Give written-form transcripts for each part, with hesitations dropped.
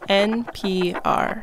NPR.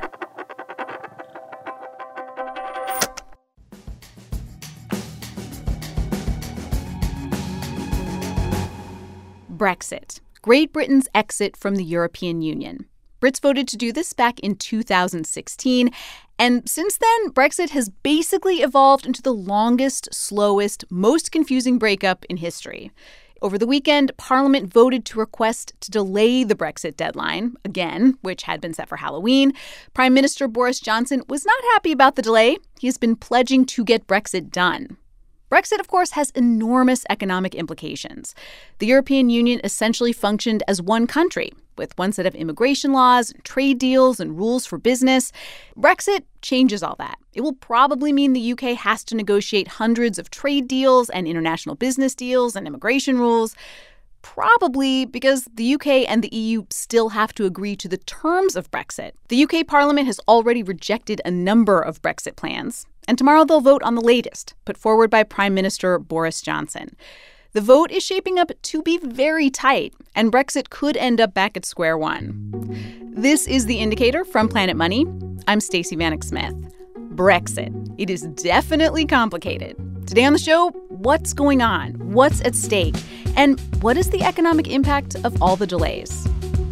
Brexit, Great Britain's exit from the European Union. Brits voted to do this back in 2016, and since then, Brexit has basically evolved into the longest, slowest, most confusing breakup in history. Over the weekend, Parliament voted to request to delay the Brexit deadline, again, which had been set for Halloween. Prime Minister Boris Johnson was not happy about the delay. He has been pledging to get Brexit done. Brexit, of course, has enormous economic implications. The European Union essentially functioned as one country, with one set of immigration laws, trade deals, and rules for business. Brexit changes all that. It will probably mean the UK has to negotiate hundreds of trade deals and international business deals and immigration rules, probably because the UK and the EU still have to agree to the terms of Brexit. The UK Parliament has already rejected a number of Brexit plans, and tomorrow they'll vote on the latest, put forward by Prime Minister Boris Johnson. The vote is shaping up to be very tight, and Brexit could end up back at square one. This is The Indicator from Planet Money. I'm Stacey Vanek Smith. Brexit. It is definitely complicated. Today on the show, what's going on? What's at stake? And what is the economic impact of all the delays?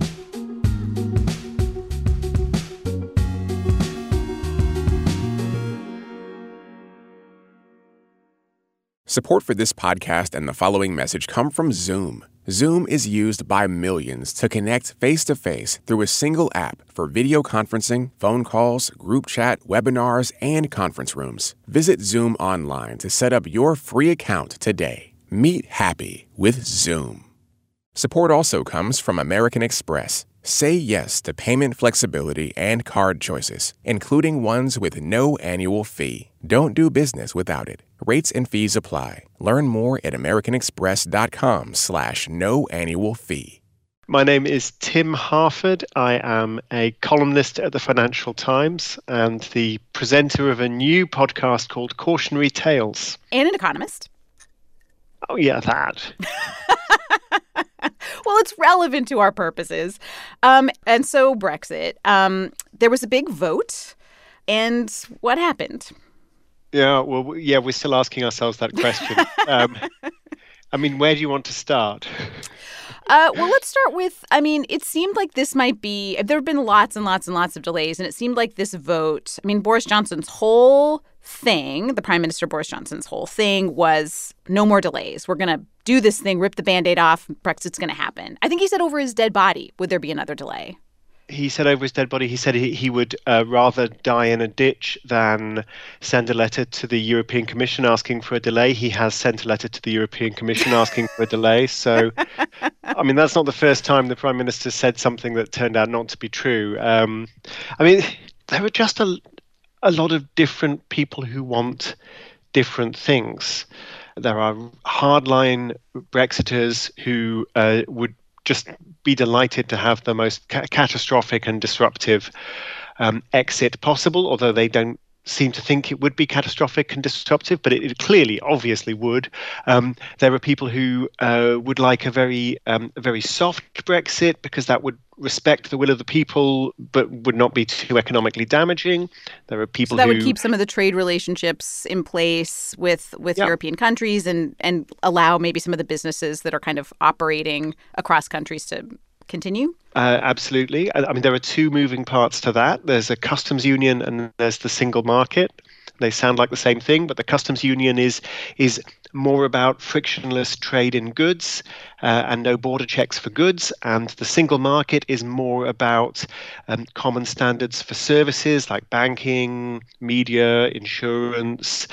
Support for this podcast and the following message come from Zoom. Zoom is used by millions to connect face-to-face through a single app for video conferencing, phone calls, group chat, webinars, and conference rooms. Visit Zoom online to set up your free account today. Meet happy with Zoom. Support also comes from American Express. Say yes to payment flexibility and card choices, including ones with no annual fee. Don't do business without it. Rates and fees apply. Learn more at americanexpress.com/no annual fee. My name is Tim Harford. I am a columnist at the Financial Times and the presenter of a new podcast called Cautionary Tales. And an economist. Oh, yeah, that. Well, it's relevant to our purposes. And so Brexit, there was a big vote. And what happened? Yeah, well, we're still asking ourselves that question. I mean, where do you want to start? Well, let's start with, it seemed like this might be, there have been lots and lots and lots of delays, and it seemed like this vote, Boris Johnson's whole thing, the Prime Minister Boris Johnson's whole thing was no more delays. We're going to do this thing, rip the Band-Aid off, Brexit's going to happen. I think he said over his dead body, would there be another delay? He said over his dead body, he said he would rather die in a ditch than send a letter to the European Commission asking for a delay. He has sent a letter to the European Commission asking for a delay. So, that's not the first time the Prime Minister said something that turned out not to be true. There are just a lot of different people who want different things. There are hardline Brexiters who would just be delighted to have the most catastrophic and disruptive exit possible, although they don't seem to think it would be catastrophic and disruptive, but it clearly, obviously would. There are people who would like a very soft Brexit because that would respect the will of the people but would not be too economically damaging. There are people would keep some of the trade relationships in place with European countries and allow maybe some of the businesses that are kind of operating across countries to continue? Absolutely. There are two moving parts to that. There's a customs union and there's the single market. They sound like the same thing, but the customs union is more about frictionless trade in goods and no border checks for goods. And the single market is more about common standards for services like banking, media, insurance,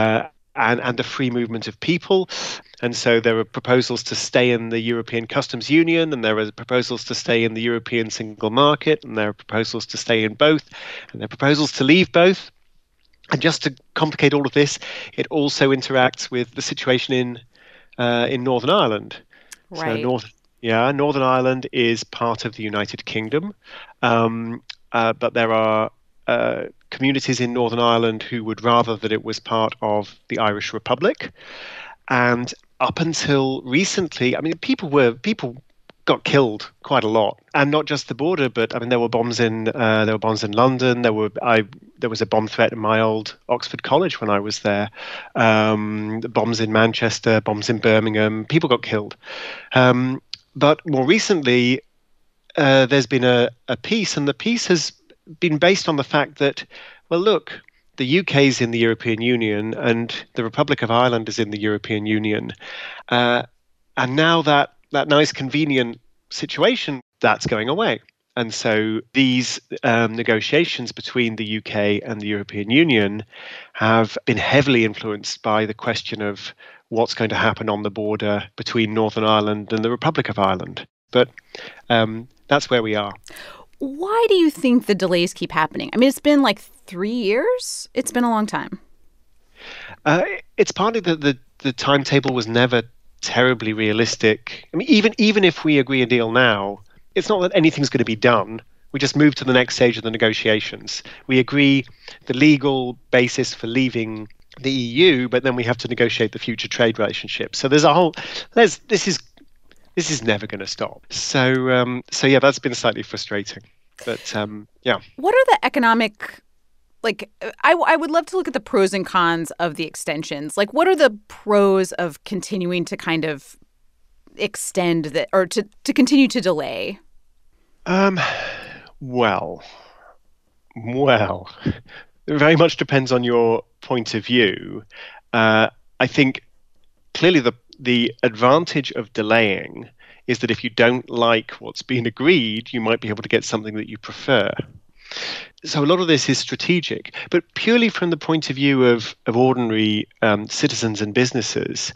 and the free movement of people. And so there are proposals to stay in the European Customs Union, and there are proposals to stay in the European Single Market, and there are proposals to stay in both, and there are proposals to leave both. And just to complicate all of this, it also interacts with the situation in Northern Ireland. Right. So Northern Ireland is part of the United Kingdom, but there are communities in Northern Ireland who would rather that it was part of the Irish Republic. And up until recently, people got killed quite a lot, and not just the border, but I mean there were bombs in London. There was a bomb threat in my old Oxford College when I was there. Bombs in Manchester, bombs in Birmingham. People got killed. But more recently, there's been a piece, and the piece has been based on the fact that, well, look, the UK is in the European Union and the Republic of Ireland is in the European Union. And now that nice, convenient situation, that's going away. And so these negotiations between the UK and the European Union have been heavily influenced by the question of what's going to happen on the border between Northern Ireland and the Republic of Ireland. But that's where we are. Why do you think the delays keep happening? I mean, it's been like 3 years. It's been a long time. It's partly that the timetable was never terribly realistic. I mean, even if we agree a deal now, it's not that anything's going to be done. We just move to the next stage of the negotiations. We agree the legal basis for leaving the EU, but then we have to negotiate the future trade relationship. So this is never going to stop. So yeah, that's been slightly frustrating. But yeah. What are the economic, I would love to look at the pros and cons of the extensions. Like, what are the pros of continuing to kind of extend that, or to continue to delay? Well, it very much depends on your point of view. I think clearly the advantage of delaying is that if you don't like what's been agreed, you might be able to get something that you prefer. So a lot of this is strategic, but purely from the point of view of ordinary citizens and businesses,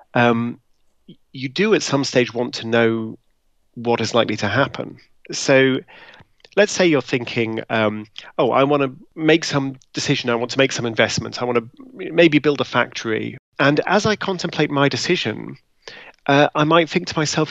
you do at some stage want to know what is likely to happen. So let's say you're thinking, I want to make some decision, I want to make some investment, I want to maybe build a factory. And as I contemplate my decision, I might think to myself,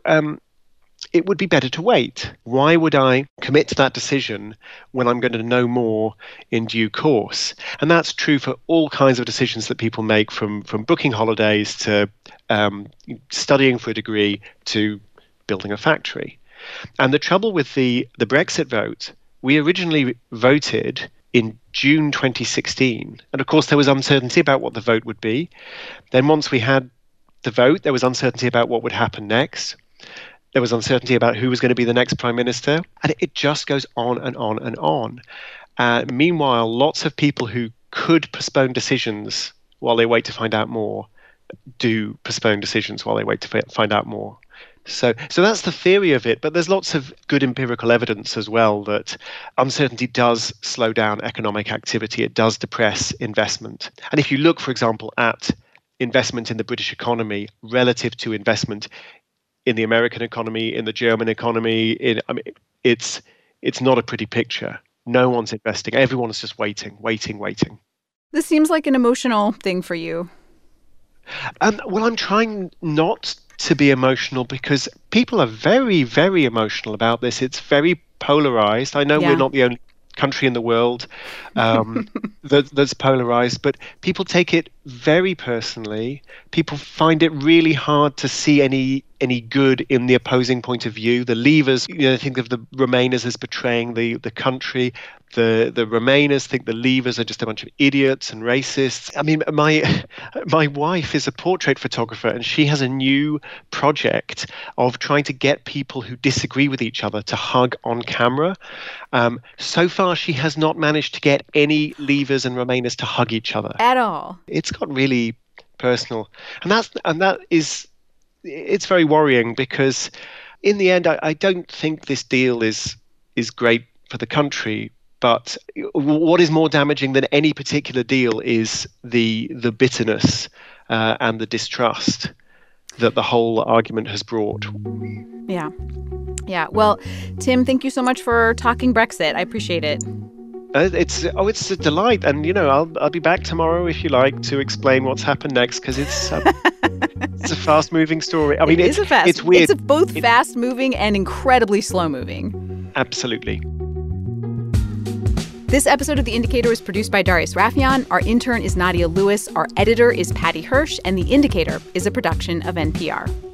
it would be better to wait. Why would I commit to that decision when I'm going to know more in due course? And that's true for all kinds of decisions that people make, from booking holidays to studying for a degree to building a factory. And the trouble with the Brexit vote, we originally voted in June 2016. And of course, there was uncertainty about what the vote would be. Then once we had the vote, there was uncertainty about what would happen next. There was uncertainty about who was going to be the next prime minister. And it just goes on and on and on. Meanwhile, lots of people who could postpone decisions while they wait to find out more do postpone decisions while they wait to find out more. So that's the theory of it. But there's lots of good empirical evidence as well that uncertainty does slow down economic activity. It does depress investment. And if you look, for example, at investment in the British economy relative to investment in the American economy, in the German economy, it's not a pretty picture. No one's investing. Everyone's just waiting. This seems like an emotional thing for you. Well, I'm trying not to be emotional because people are very, very emotional about this. It's very polarized. I know we're not the only country in the world that's polarized, but people take it very personally. People find it really hard to see any good in the opposing point of view. The Leavers, think of the Remainers as betraying the country. The Remainers think the Leavers are just a bunch of idiots and racists. I mean, my wife is a portrait photographer, and she has a new project of trying to get people who disagree with each other to hug on camera. So far, she has not managed to get any Leavers and Remainers to hug each other at all. It's got really personal, it's very worrying because in the end, I don't think this deal is great for the country. But what is more damaging than any particular deal is the bitterness and the distrust that the whole argument has brought. Yeah. Well, Tim, thank you so much for talking Brexit. I appreciate it. It's a delight, and I'll be back tomorrow if you like to explain what's happened next, because it's a fast-moving story. I mean, it's weird. It's both fast-moving and incredibly slow-moving. Absolutely. This episode of The Indicator was produced by Darius Rafieyan. Our intern is Nadia Lewis. Our editor is Patty Hirsch. And The Indicator is a production of NPR.